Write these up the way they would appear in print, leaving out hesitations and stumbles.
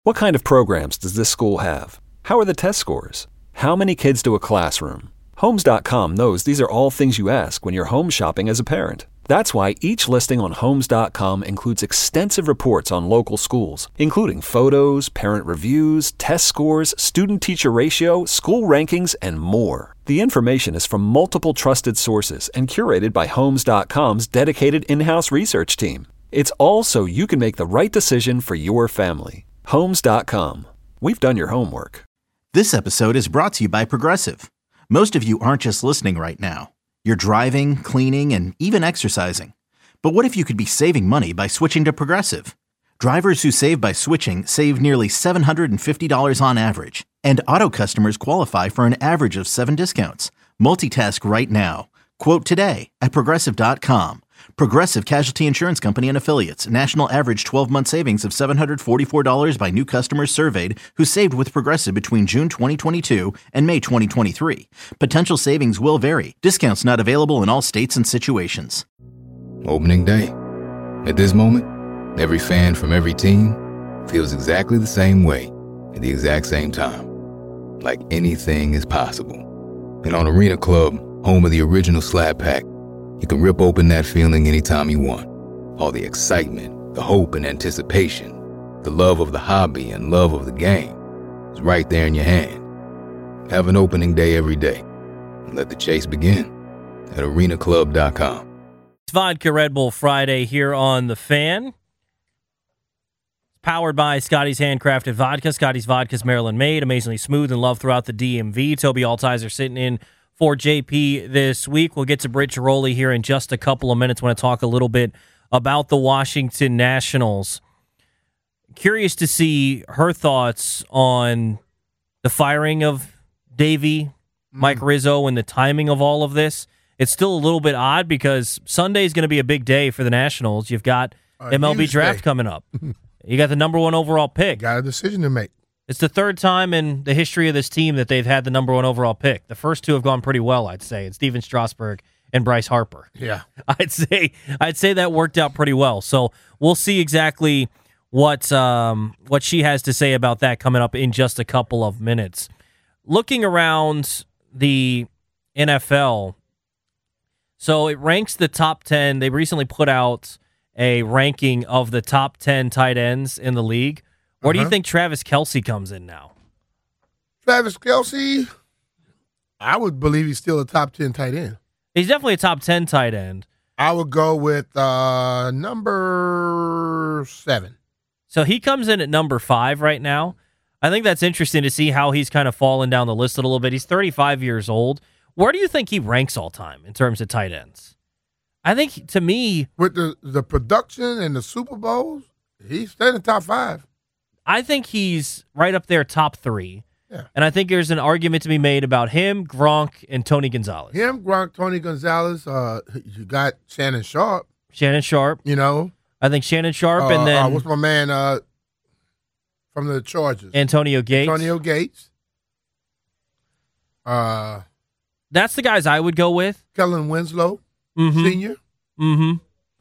What kind of programs does this school have? How are the test scores? How many kids do a classroom? Homes.com knows these are all things you ask when you're home shopping as a parent. That's why each listing on Homes.com includes extensive reports on local schools, including photos, parent reviews, test scores, student-teacher ratio, school rankings, and more. The information is from multiple trusted sources and curated by Homes.com's dedicated in-house research team. It's all so you can make the right decision for your family. Homes.com. We've done your homework. This episode is brought to you by Progressive. Most of you aren't just listening right now. You're driving, cleaning, and even exercising. But what if you could be saving money by switching to Progressive? Drivers who save by switching save nearly $750 on average. And auto customers qualify for an average of 7 discounts. Multitask right now. Quote today at Progressive.com. Progressive Casualty Insurance Company and Affiliates. National average 12-month savings of $744 by new customers surveyed who saved with Progressive between June 2022 and May 2023. Potential savings will vary. Discounts not available in all states and situations. Opening day. At this moment, every fan from every team feels exactly the same way at the exact same time. Like anything is possible. And on Arena Club, home of the original Slab Pack, you can rip open that feeling anytime you want. All the excitement, the hope and anticipation, the love of the hobby and love of the game is right there in your hand. Have an opening day every day and let the chase begin at arenaclub.com. It's Vodka Red Bull Friday here on The Fan. Powered by Scotty's Handcrafted Vodka. Scotty's Vodka's Maryland made, amazingly smooth and loved throughout the DMV. Toby Altizer sitting in for JP this week. We'll get to Britt Giroli here in just a couple of minutes. I want to talk a little bit about the Washington Nationals. Curious to see her thoughts on the firing of Davey, Mike Rizzo, and the timing of all of this. It's still a little bit odd because Sunday is going to be a big day for the Nationals. You've got MLB draft coming up. You got the number 1 overall pick. Got a decision to make. It's the third time in the history of this team that they've had the number 1 overall pick. The first 2 have gone pretty well, I'd say. It's Steven Strasburg and Bryce Harper. Yeah. I'd say that worked out pretty well. So we'll see exactly what she has to say about that coming up in just a couple of minutes. Looking around the NFL, so it ranks the top 10. They recently put out a ranking of the top 10 tight ends in the league. Where do you think Travis Kelce comes in now? Travis Kelce, I would believe he's still a top 10 tight end. He's definitely a top 10 tight end. I would go with number 7. So he comes in at number 5 right now. I think that's interesting to see how he's kind of fallen down the list a little bit. He's 35 years old. Where do you think he ranks all time in terms of tight ends? I think, to me... With the production and the Super Bowls, he's still in the top 5. I think he's right up there, top 3. Yeah. And I think there's an argument to be made about him, Gronk, and Tony Gonzalez. Him, Gronk, Tony Gonzalez. You got Shannon Sharp. Shannon Sharp. You know. I think Shannon Sharp, and then... what's my man from the Chargers? Antonio Gates. That's the guys I would go with. Kellen Winslow, Sr. Mm-hmm.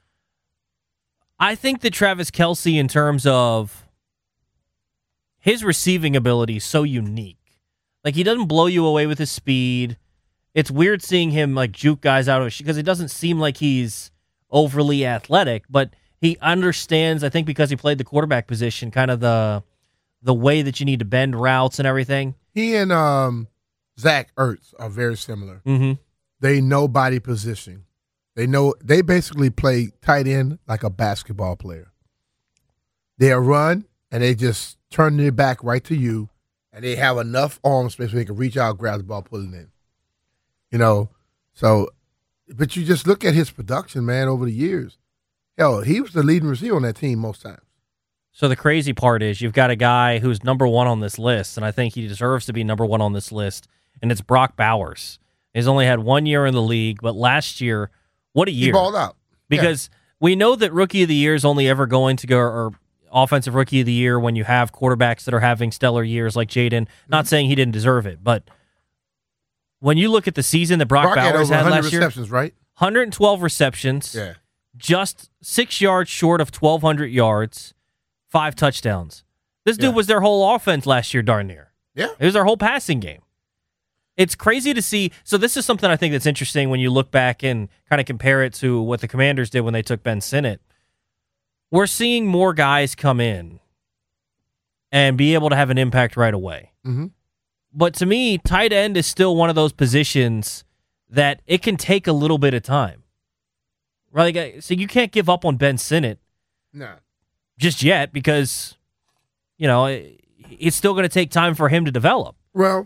I think that Travis Kelce, in terms of his receiving ability, is so unique. Like, he doesn't blow you away with his speed. It's weird seeing him, like, juke guys out of because it doesn't seem like he's overly athletic, but he understands, I think because he played the quarterback position, kind of the way that you need to bend routes and everything. He and Zach Ertz are very similar. Mm-hmm. They know body position. They basically play tight end like a basketball player. They'll run, and they just turn their back right to you, and they have enough arm space where they can reach out, grab the ball, pull it in. You know, so, but you just look at his production, man, over the years. Hell, he was the leading receiver on that team most times. So the crazy part is you've got a guy who's number 1 on this list, and I think he deserves to be number 1 on this list, and it's Brock Bowers. He's only had 1 year in the league, but last year, what a year. He balled out. Because we know that Rookie of the Year is only ever going to go, or Offensive Rookie of the Year, when you have quarterbacks that are having stellar years like Jaden. Not saying he didn't deserve it, but when you look at the season that Brock Bowers had last year, receptions, right? 112 receptions, just 6 yards short of 1,200 yards, 5 touchdowns. This dude was their whole offense last year, darn near. Yeah. It was their whole passing game. It's crazy to see. So this is something I think that's interesting when you look back and kind of compare it to what the Commanders did when they took Ben Sinnott. We're seeing more guys come in and be able to have an impact right away. Mm-hmm. But to me, tight end is still one of those positions that it can take a little bit of time. Right? So you can't give up on Ben Sinnott just yet because, it's still going to take time for him to develop. Well,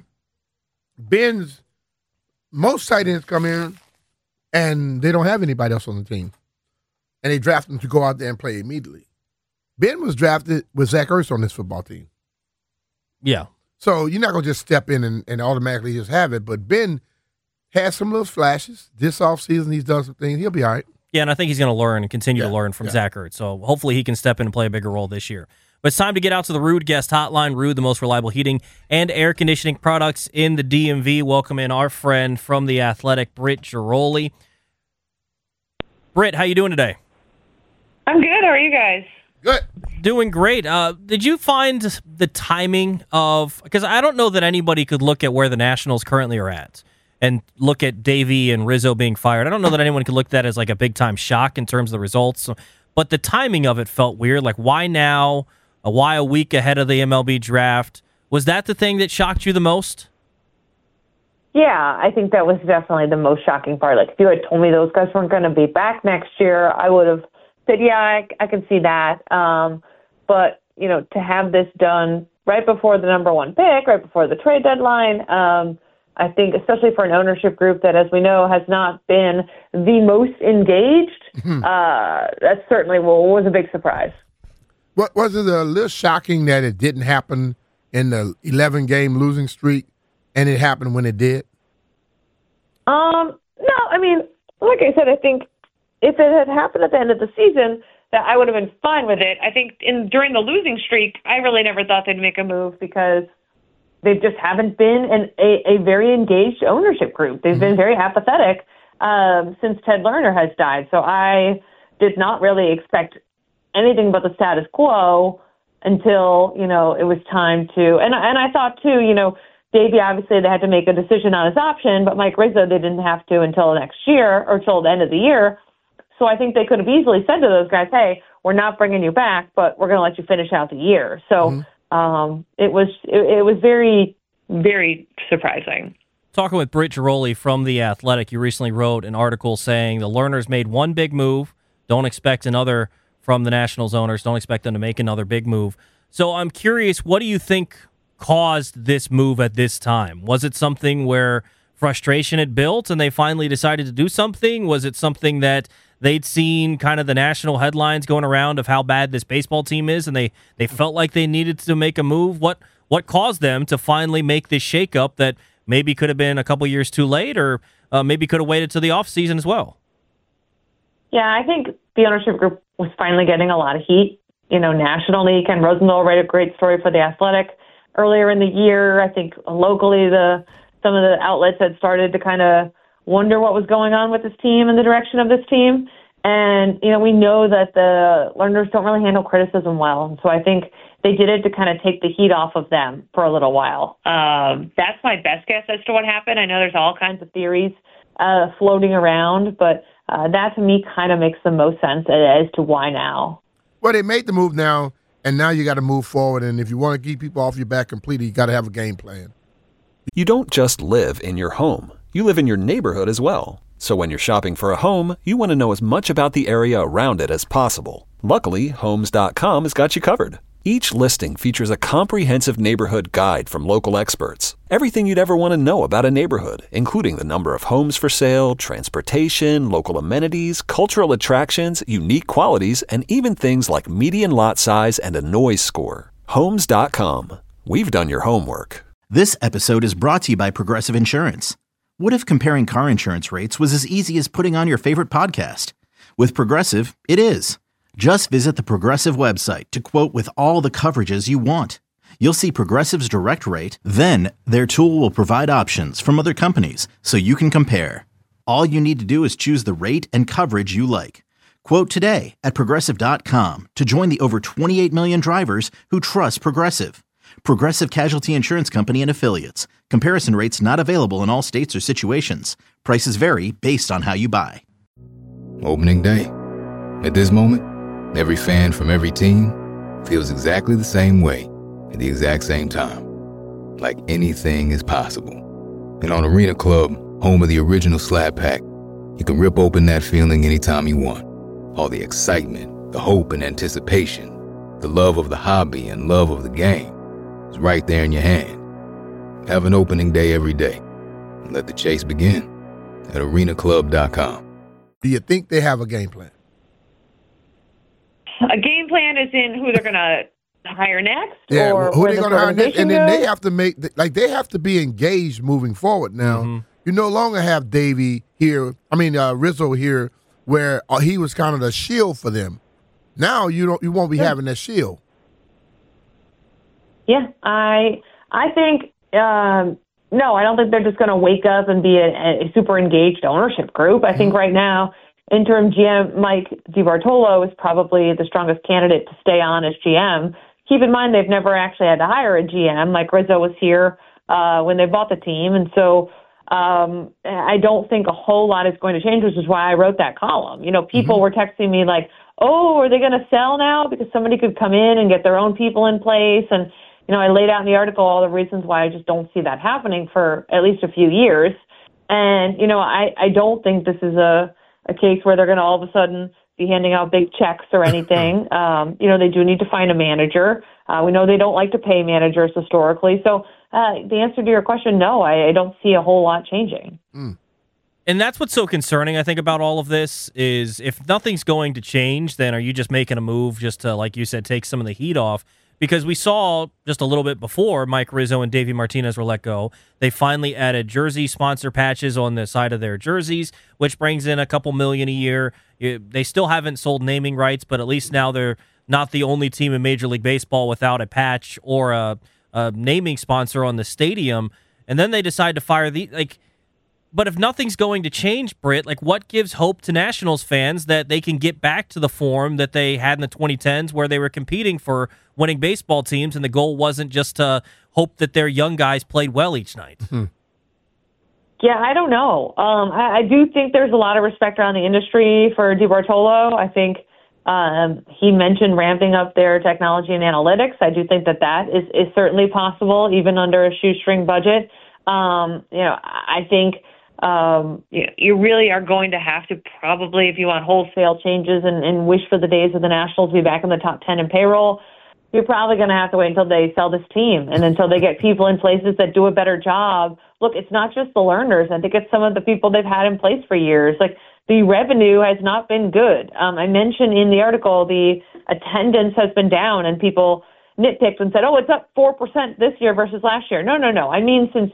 most tight ends come in and they don't have anybody else on the team. And they draft them to go out there and play immediately. Ben was drafted with Zach Ertz on this football team. Yeah. So you're not going to just step in and automatically just have it. But Ben has some little flashes. This offseason, he's done some things. He'll be all right. Yeah, and I think he's going to learn and continue to learn from Zach Ertz. So hopefully he can step in and play a bigger role this year. But it's time to get out to the Ruud Guest Hotline. Ruud, the most reliable heating and air conditioning products in the DMV. Welcome in our friend from The Athletic, Britt Ghiroli. Britt, how you doing today? I'm good. How are you guys? Good. Doing great. Did you find the timing of, because I don't know that anybody could look at where the Nationals currently are at and look at Davey and Rizzo being fired. I don't know that anyone could look at that as like a big-time shock in terms of the results, but the timing of it felt weird. Like, why now? Why a week ahead of the MLB draft? Was that the thing that shocked you the most? Yeah, I think that was definitely the most shocking part. Like, if you had told me those guys weren't going to be back next year, I would have said, yeah, I can see that. But, to have this done right before the number one pick, right before the trade deadline, I think especially for an ownership group that, as we know, has not been the most engaged, that certainly was a big surprise. What was it a little shocking that it didn't happen in the 11-game losing streak, and it happened when it did? No, I mean, like I said, I think if it had happened at the end of the season, that I would have been fine with it. I think during the losing streak, I really never thought they'd make a move because they just haven't been a very engaged ownership group. They've been very apathetic since Ted Lerner has died. So I did not really expect anything but the status quo until, it was time to, and I thought too, Davey, obviously they had to make a decision on his option, but Mike Rizzo, they didn't have to until next year or till the end of the year. So I think they could have easily said to those guys, hey, we're not bringing you back, but we're going to let you finish out the year. So it was very, very surprising. Talking with Britt Ghiroli from The Athletic, you recently wrote an article saying the Lerners made one big move. Don't expect another from the Nationals owners. Don't expect them to make another big move. So I'm curious, what do you think caused this move at this time? Was it something where frustration had built and they finally decided to do something? Was it something that they'd seen kind of the national headlines going around of how bad this baseball team is and they felt like they needed to make a move? What caused them to finally make this shakeup that maybe could have been a couple years too late or maybe could have waited till the offseason as well? Yeah, I think the ownership group was finally getting a lot of heat, nationally. Ken Rosenthal wrote a great story for The Athletic earlier in the year. I think locally some of the outlets had started to kind of wonder what was going on with this team and the direction of this team. And, we know that the Lerners don't really handle criticism well. And so I think they did it to kind of take the heat off of them for a little while. That's my best guess as to what happened. I know there's all kinds of theories floating around, but that to me kind of makes the most sense as to why now. Well, they made the move now, and now you got to move forward. And if you want to keep people off your back completely, you got to have a game plan. You don't just live in your home. You live in your neighborhood as well. So when you're shopping for a home, you want to know as much about the area around it as possible. Luckily, Homes.com has got you covered. Each listing features a comprehensive neighborhood guide from local experts. Everything you'd ever want to know about a neighborhood, including the number of homes for sale, transportation, local amenities, cultural attractions, unique qualities, and even things like median lot size and a noise score. Homes.com. We've done your homework. This episode is brought to you by Progressive Insurance. What if comparing car insurance rates was as easy as putting on your favorite podcast? With Progressive, it is. Just visit the Progressive website to quote with all the coverages you want. You'll see Progressive's direct rate, then their tool will provide options from other companies so you can compare. All you need to do is choose the rate and coverage you like. Quote today at Progressive.com to join the over 28 million drivers who trust Progressive. Progressive Casualty Insurance Company and Affiliates. Comparison rates not available in all states or situations. Prices vary based on how you buy. Opening day. At this moment, every fan from every team feels exactly the same way at the exact same time. Like anything is possible. And on Arena Club, home of the original Slab Pack, you can rip open that feeling anytime you want. All the excitement, the hope and anticipation, the love of the hobby and love of the game is right there in your hand. Have an opening day every day. And let the chase begin at arenaclub.com. Do you think they have a game plan? A game plan is in who they're going to hire next, Yeah, or who where they this going to hire next? organization And then goes? they have to they have to be engaged moving forward. Now, you no longer have Rizzo here, where he was kind of the shield for them. Now you won't be having that shield. Yeah, I think no, I don't think they're just going to wake up and be a super engaged ownership group. I think right now interim GM Mike DiBartolo is probably the strongest candidate to stay on as GM. Keep in mind they've never actually had to hire a GM. Mike Rizzo was here when they bought the team, and so I don't think a whole lot is going to change, which is why I wrote that column. You know, people were texting me like, oh, are they going to sell now? Because somebody could come in and get their own people in place. And, you know, I laid out in the article all the reasons why I just don't see that happening for at least a few years. And, you know, I don't think this is a case where they're going to all of a sudden be handing out big checks or anything. You know, they do need to find a manager. We know they don't like to pay managers historically. So the answer to your question, no, I don't see a whole lot changing. And that's what's so concerning, I think, about all of this is if nothing's going to change, then are you just making a move just to, like you said, take some of the heat off? Because we saw just a little bit before Mike Rizzo and Davey Martinez were let go, they finally added jersey sponsor patches on the side of their jerseys, which brings in a couple million a year. They still haven't sold naming rights, but at least now they're not the only team in Major League Baseball without a patch or a naming sponsor on the stadium. And then they decide to fire but if nothing's going to change, Britt, like what gives hope to Nationals fans that they can get back to the form that they had in the 2010s where they were competing for winning baseball teams and the goal wasn't just to hope that their young guys played well each night? Yeah, I don't know. I do think there's a lot of respect around the industry for DiBartolo. I think he mentioned ramping up their technology and analytics. I do think that is certainly possible, even under a shoestring budget. You know, I think you really are going to have to probably, if you want wholesale changes and wish for the days of the Nationals to be back in the top 10 in payroll, you're probably going to have to wait until they sell this team and until they get people in places that do a better job. Look, it's not just the learners. I think it's some of the people they've had in place for years. Like, the revenue has not been good. I mentioned in the article the attendance has been down and people nitpicked and said, oh, it's up 4% this year versus last year. No. I mean, since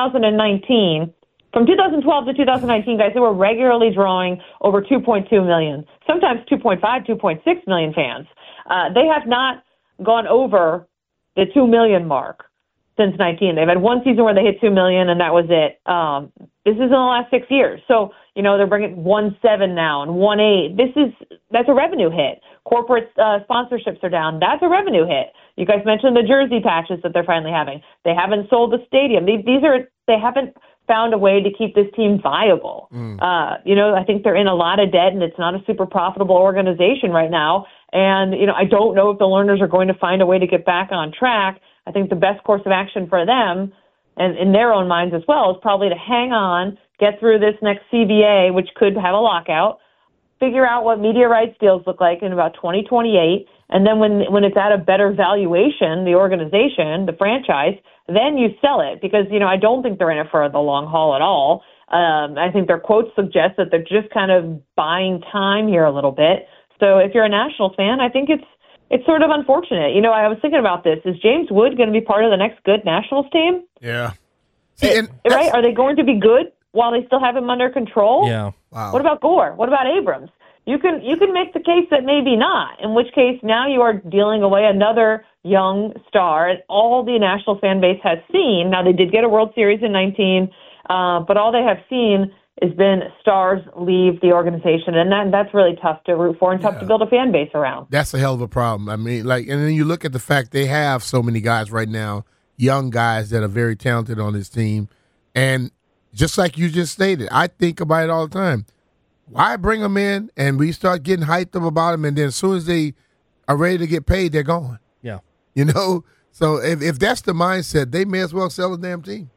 2019, from 2012 to 2019, guys, they were regularly drawing over 2.2 million, sometimes 2.5, 2.6 million fans. They have not gone over the 2 million mark since 19. They've had one season where they hit 2 million, and that was it. This is in the last 6 years. So, you know, they're bringing 1.7 now and 1.8. That's a revenue hit. Corporate sponsorships are down. That's a revenue hit. You guys mentioned the jersey patches that they're finally having. They haven't sold the stadium. They haven't found a way to keep this team viable. You know, I think they're in a lot of debt, and it's not a super profitable organization right now. And, you know, I don't know if the learners are going to find a way to get back on track. I think the best course of action for them, and in their own minds as well, is probably to hang on, get through this next CBA, which could have a lockout, figure out what media rights deals look like in about 2028, and then when it's at a better valuation, the organization, the franchise, then you sell it. Because, you know, I don't think they're in it for the long haul at all. I think their quotes suggest that they're just kind of buying time here a little bit. So if you're a Nationals fan, I think it's sort of unfortunate. You know, I was thinking about this. Is James Wood going to be part of the next good Nationals team? Yeah. Right? Are they going to be good while they still have him under control? Yeah. Wow. What about Gore? What about Abrams? You can make the case that maybe not, in which case now you are dealing away another young star. And all the Nationals fan base has seen, now they did get a World Series in 19, but all they have seen has been stars leave the organization, and that's really tough to root for and tough to build a fan base around. That's a hell of a problem. I mean, and then you look at the fact they have so many guys right now, young guys that are very talented on this team, and just like you just stated, I think about it all the time. Why bring them in and we start getting hyped up about them, and then as soon as they are ready to get paid, they're gone? Yeah. So if that's the mindset, they may as well sell the damn team.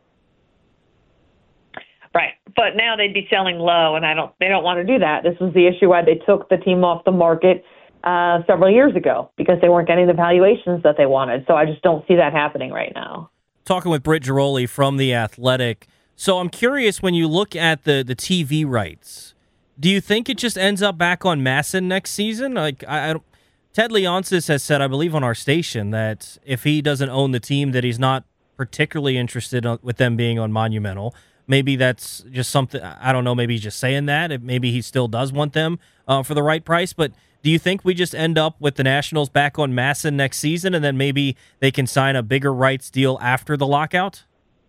Right. But now they'd be selling low, and they don't want to do that. This was the issue why they took the team off the market several years ago, because they weren't getting the valuations that they wanted. So I just don't see that happening right now. Talking with Britt Ghiroli from The Athletic. So I'm curious, when you look at the TV rights, do you think it just ends up back on Masson next season? Like, Ted Leonsis has said, I believe on our station, that if he doesn't own the team, that he's not particularly interested with them being on Monumental. Maybe that's just something, I don't know, maybe he's just saying that. Maybe he still does want them for the right price. But do you think we just end up with the Nationals back on Masson next season, and then maybe they can sign a bigger rights deal after the lockout?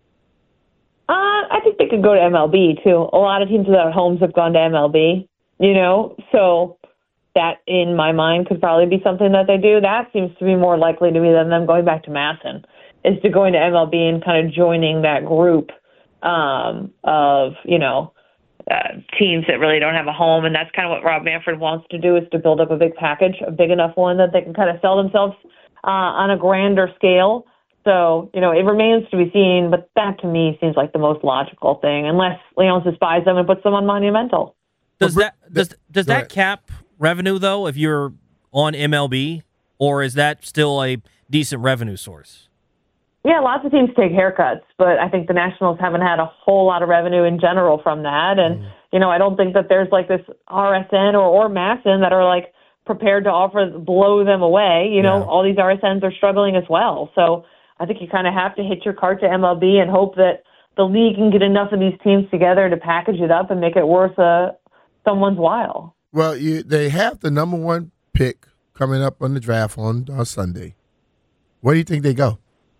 I think they could go to MLB, too. A lot of teams without homes have gone to MLB, so that, in my mind, could probably be something that they do. That seems to be more likely to me than them going back to Masson, is to going to MLB and kind of joining that group of teams that really don't have a home. And that's kind of what Rob Manfred wants to do, is to build up a big package, a big enough one that they can kind of sell themselves on a grander scale. So, it remains to be seen, but that to me seems like the most logical thing, unless Leonsis buys them and puts them on Monumental. Does that cap revenue, though, if you're on MLB, or is that still a decent revenue source? Yeah, lots of teams take haircuts, but I think the Nationals haven't had a whole lot of revenue in general from that. And, I don't think that there's like this RSN or Masson that are like prepared to blow them away. All these RSNs are struggling as well. So I think you kind of have to hit your cart to MLB and hope that the league can get enough of these teams together to package it up and make it worth someone's while. Well, they have the number one pick coming up on the draft on Sunday. Where do you think they go?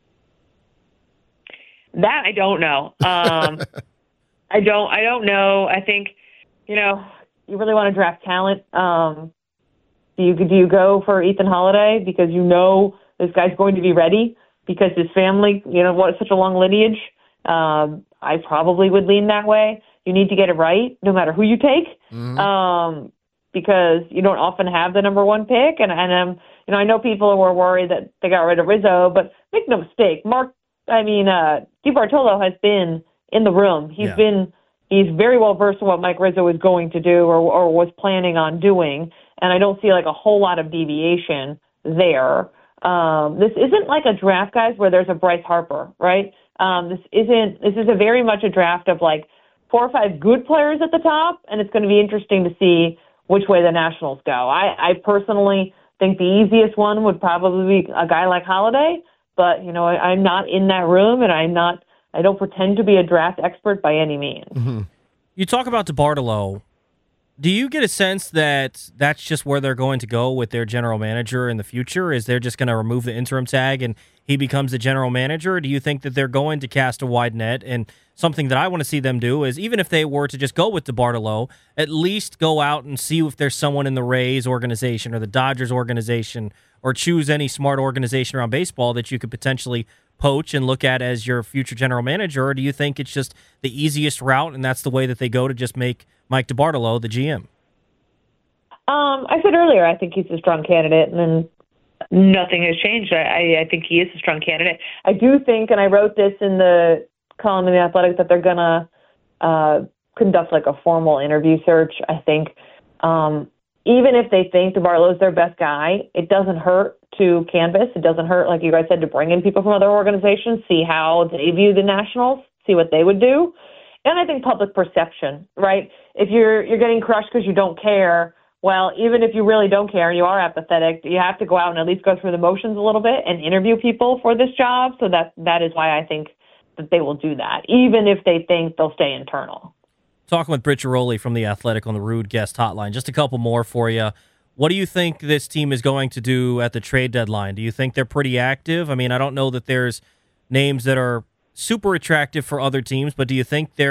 That I don't know. I don't know. I think, you really want to draft talent. Do you go for Ethan Holiday because this guy's going to be ready because his family, such a long lineage? I probably would lean that way. You need to get it right, no matter who you take, because you don't often have the number one pick. And I know people were worried that they got rid of Rizzo, but make no mistake, DiBartolo has been in the room. He's very well versed in what Mike Rizzo is going to do or was planning on doing, and I don't see like a whole lot of deviation there. This isn't like a draft, guys, where there's a Bryce Harper, right? This is a very much a draft of like 4 or 5 good players at the top, and it's going to be interesting to see which way the Nationals go. I personally think the easiest one would probably be a guy like Holiday, but I'm not in that room, and I don't pretend to be a draft expert by any means. Mm-hmm. You talk about DiBartolo. Do you get a sense that that's just where they're going to go with their general manager in the future? Is they're just going to remove the interim tag and he becomes the general manager? Or do you think that they're going to cast a wide net? And something that I want to see them do is, even if they were to just go with DiBartolo, at least go out and see if there's someone in the Rays organization or the Dodgers organization, or choose any smart organization around baseball that you could potentially poach and look at as your future general manager? Or do you think it's just the easiest route and that's the way that they go to just make Mike DiBartolo the GM? I said earlier, I think he's a strong candidate, and then nothing has changed. I think he is a strong candidate. I do think, and I wrote this in the column in The Athletic, that they're going to conduct like a formal interview search. I think even if they think DiBartolo is their best guy, it doesn't hurt to canvass. It doesn't hurt, like you guys said, to bring in people from other organizations, see how they view the Nationals, see what they would do. And I think public perception, right? If you're getting crushed because you don't care, well, even if you really don't care and you are apathetic, you have to go out and at least go through the motions a little bit and interview people for this job. So that is why I think that they will do that, even if they think they'll stay internal. Talking with Britt Ghiroli from The Athletic on the Rude Guest Hotline. Just a couple more for you. What do you think this team is going to do at the trade deadline? Do you think they're pretty active? I mean, I don't know that there's names that are super attractive for other teams, but do you think they're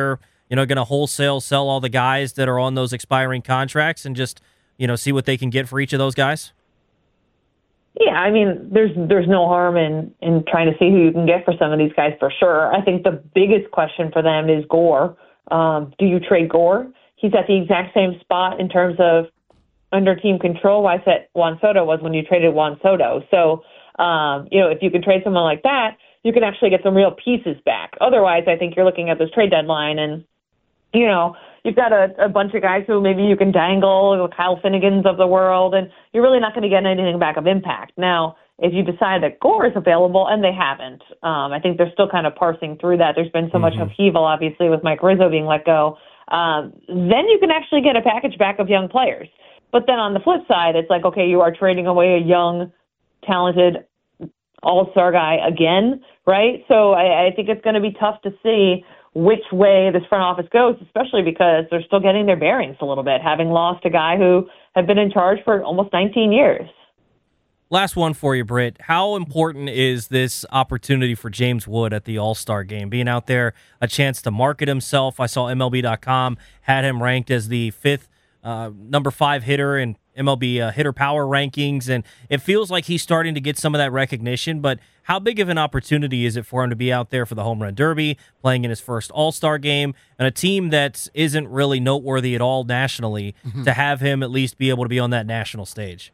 going to wholesale sell all the guys that are on those expiring contracts and just, see what they can get for each of those guys? Yeah, I mean, there's no harm in trying to see who you can get for some of these guys for sure. I think the biggest question for them is Gore. Do you trade Gore? He's at the exact same spot in terms of under team control wise that Juan Soto was when you traded Juan Soto. So, if you can trade someone like that, you can actually get some real pieces back. Otherwise, I think you're looking at this trade deadline and, you've got a bunch of guys who maybe you can dangle, Kyle Finnegans of the world, and you're really not going to get anything back of impact. Now, if you decide that Gore is available, and they haven't, I think they're still kind of parsing through that. There's been so much upheaval, obviously, with Mike Rizzo being let go. Then you can actually get a package back of young players. But then on the flip side, it's like, okay, you are trading away a young, talented all-star guy again, right? So I think it's going to be tough to see which way this front office goes, especially because they're still getting their bearings a little bit, having lost a guy who had been in charge for almost 19 years. Last one for you, Britt. How important is this opportunity for James Wood at the All-Star game? Being out there, a chance to market himself. I saw MLB.com had him ranked as the number 5 hitter in MLB hitter power rankings, and it feels like he's starting to get some of that recognition, but how big of an opportunity is it for him to be out there for the Home Run Derby, playing in his first All-Star game, and a team that isn't really noteworthy at all nationally, to have him at least be able to be on that national stage?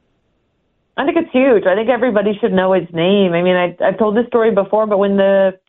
I think it's huge. I think everybody should know his name. I mean, I've told this story before, but when the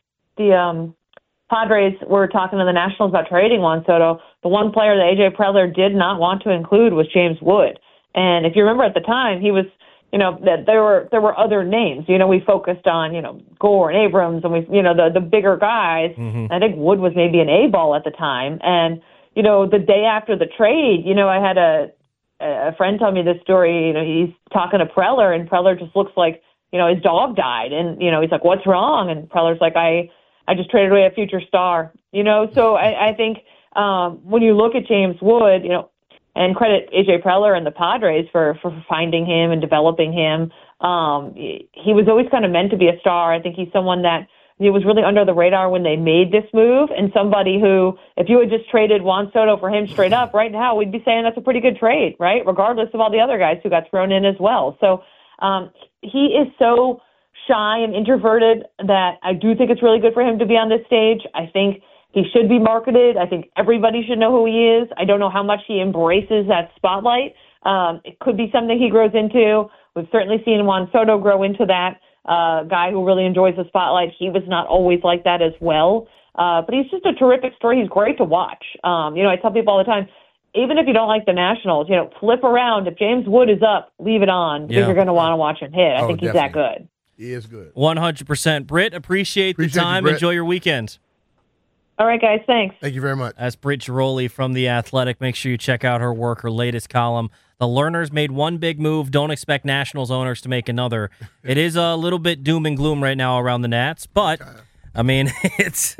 Padres were talking to the Nationals about trading Juan Soto, the one player that A.J. Preller did not want to include was James Wood. And if you remember at the time, he was, that there were other names. We focused on, Gore and Abrams and the bigger guys. I think Wood was maybe an A-ball at the time. And, the day after the trade, I had a friend tell me this story. He's talking to Preller, and Preller just looks like, his dog died. And, he's like, what's wrong? And Preller's like, I just traded away a future star, So I think when you look at James Wood, and credit A.J. Preller and the Padres for finding him and developing him, he was always kind of meant to be a star. I think he's someone that he was really under the radar when they made this move, and somebody who, if you had just traded Juan Soto for him straight up right now, we'd be saying that's a pretty good trade, right? Regardless of all the other guys who got thrown in as well. So he is so shy and introverted that I do think it's really good for him to be on this stage. I think he should be marketed. I think everybody should know who he is. I don't know how much he embraces that spotlight. It could be something he grows into. We've certainly seen Juan Soto grow into that guy who really enjoys the spotlight. He was not always like that as well. But he's just a terrific story. He's great to watch. I tell people all the time, even if you don't like the Nationals, flip around. If James Wood is up, leave it on because you're going to want to watch him hit. I think he's that good. He is good. 100%. Britt, appreciate the time. Enjoy your weekend. All right, guys. Thanks. Thank you very much. That's Britt Giroli from The Athletic. Make sure you check out her work, her latest column. The Learners made one big move. Don't expect Nationals owners to make another. It is a little bit doom and gloom right now around the Nats, but, I mean, it's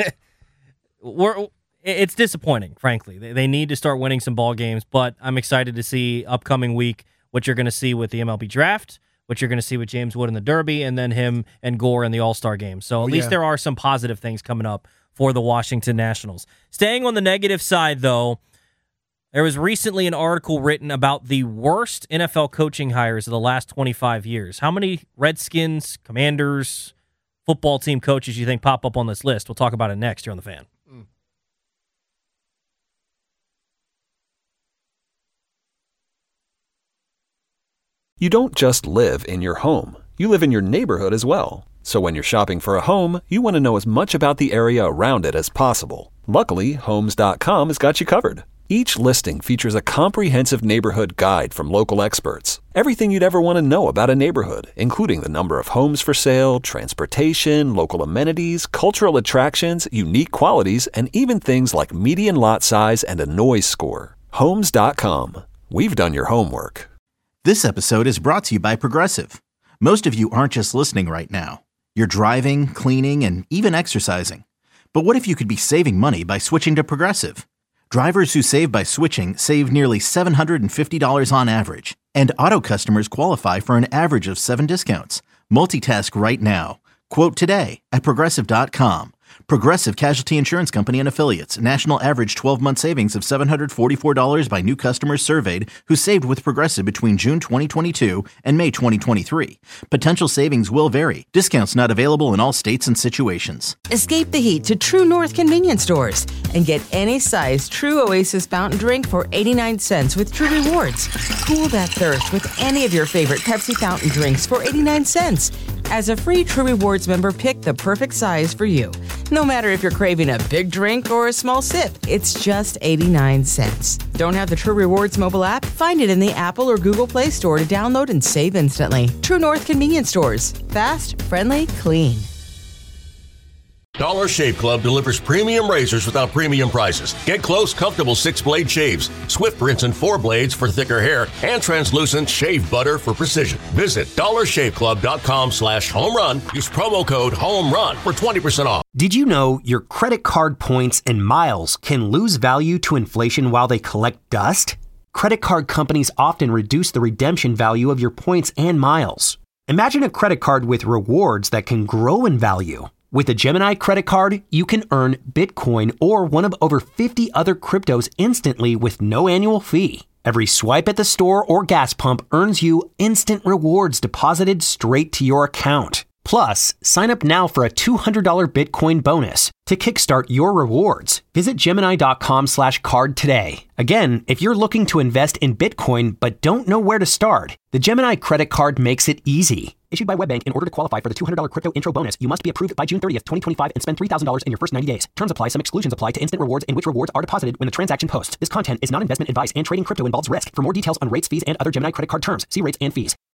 disappointing, frankly. They need to start winning some ball games, but I'm excited to see upcoming week what you're going to see with the MLB draft, what you're going to see with James Wood in the Derby, and then him and Gore in the All-Star game. So at least there are some positive things coming up for the Washington Nationals. Staying on the negative side, though, there was recently an article written about the worst NFL coaching hires of the last 25 years. How many Redskins, Commanders, football team coaches do you think pop up on this list? We'll talk about it next here on The Fan. You don't just live in your home. You live in your neighborhood as well. So when you're shopping for a home, you want to know as much about the area around it as possible. Luckily, Homes.com has got you covered. Each listing features a comprehensive neighborhood guide from local experts. Everything you'd ever want to know about a neighborhood, including the number of homes for sale, transportation, local amenities, cultural attractions, unique qualities, and even things like median lot size and a noise score. Homes.com. We've done your homework. This episode is brought to you by Progressive. Most of you aren't just listening right now. You're driving, cleaning, and even exercising. But what if you could be saving money by switching to Progressive? Drivers who save by switching save nearly $750 on average. And auto customers qualify for an average of 7 discounts. Multitask right now. Quote today at Progressive.com. Progressive Casualty Insurance Company and Affiliates. National average 12-month savings of $744 by new customers surveyed who saved with Progressive between June 2022 and May 2023. Potential savings will vary. Discounts not available in all states and situations. Escape the heat to True North convenience stores and get any size True Oasis fountain drink for 89 cents with True Rewards. Cool that thirst with any of your favorite Pepsi fountain drinks for 89 cents. As a free True Rewards member, pick the perfect size for you. No matter if you're craving a big drink or a small sip, it's just 89 cents. Don't have the True Rewards mobile app? Find it in the Apple or Google Play Store to download and save instantly. True North convenience stores. Fast, friendly, clean. Dollar Shave Club delivers premium razors without premium prices. Get close, comfortable 6-blade shaves, swift rinse and 4 blades for thicker hair, and translucent shave butter for precision. Visit dollarshaveclub.com/home run. Use promo code HOMERUN for 20% off. Did you know your credit card points and miles can lose value to inflation while they collect dust? Credit card companies often reduce the redemption value of your points and miles. Imagine a credit card with rewards that can grow in value. With a Gemini credit card, you can earn Bitcoin or one of over 50 other cryptos instantly with no annual fee. Every swipe at the store or gas pump earns you instant rewards deposited straight to your account. Plus, sign up now for a $200 Bitcoin bonus. To kickstart your rewards, visit Gemini.com/card today. Again, if you're looking to invest in Bitcoin but don't know where to start, the Gemini credit card makes it easy. Issued by WebBank, in order to qualify for the $200 crypto intro bonus, you must be approved by June 30th, 2025 and spend $3,000 in your first 90 days. Terms apply. Some exclusions apply to instant rewards in which rewards are deposited when the transaction posts. This content is not investment advice and trading crypto involves risk. For more details on rates, fees, and other Gemini credit card terms, see rates and fees.